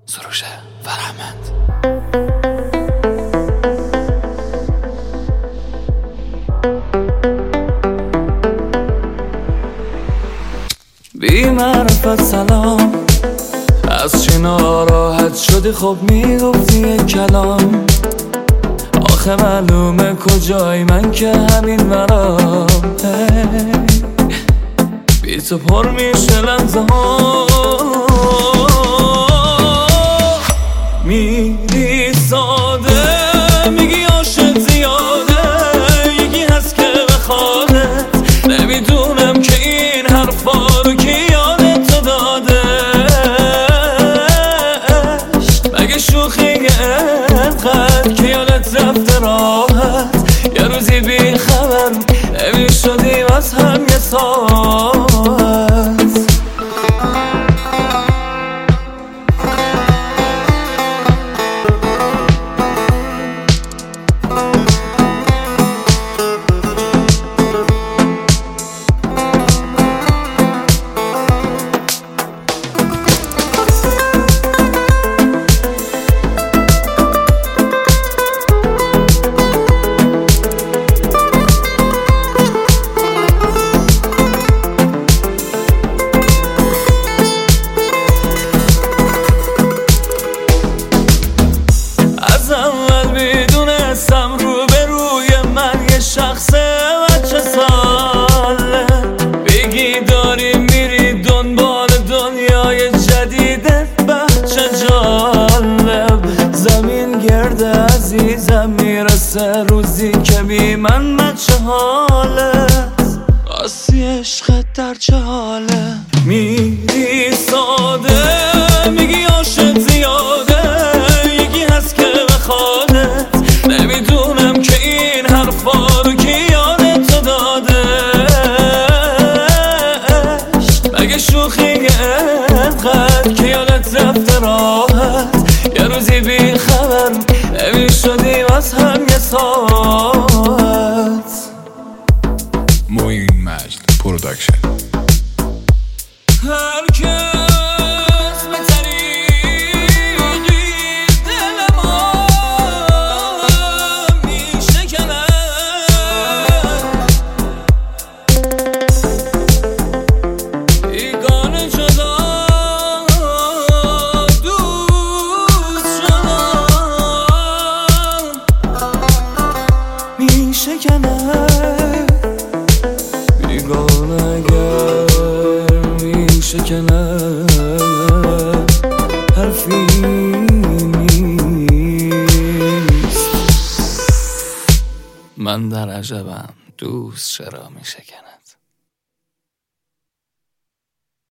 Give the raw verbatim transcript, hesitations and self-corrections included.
سروش فرهمند. بی معرفت سلام، از چی ناراحت شدی؟ خب میگفتی یک کلام. آخه معلومه کجای من که همین مرام. بی تو پر میشه لحظه ها، میری ساده میگی عاشق زیاده، یکی هست که بخوادت، نمیدونم که این حرفا رو کی یادت تو داده. مگه شوخی انقدر که یادت رفته راحت، یه روزی بی خبر نمی شدیم از هم یه ساعت. از اول میدونستم رو به روی من یه شخص بچه ساله، بگی داری میری دنبال دنیای جدیدت بچه جالب. زمین گرده عزیزم میرسه روزی که بی من بچه حالت، آسی عشقت در چه حاله. میری ساده میگی عاشق زیاده، نمیدونم که این حرفا رو کی یادت تو داده. مگه شوخی انقدر که یادت رفته راحت، یه روزی بی خبر نمی شدیم از هم یه ساعت. موین مجد پروداکشن. هر کس به طریقی دل ما میشکند، بیگانه جدا دوست شدم میشکند، بیگانه اگر میشکند حرفی نیست. من در عجبم دوست چرا میشکند.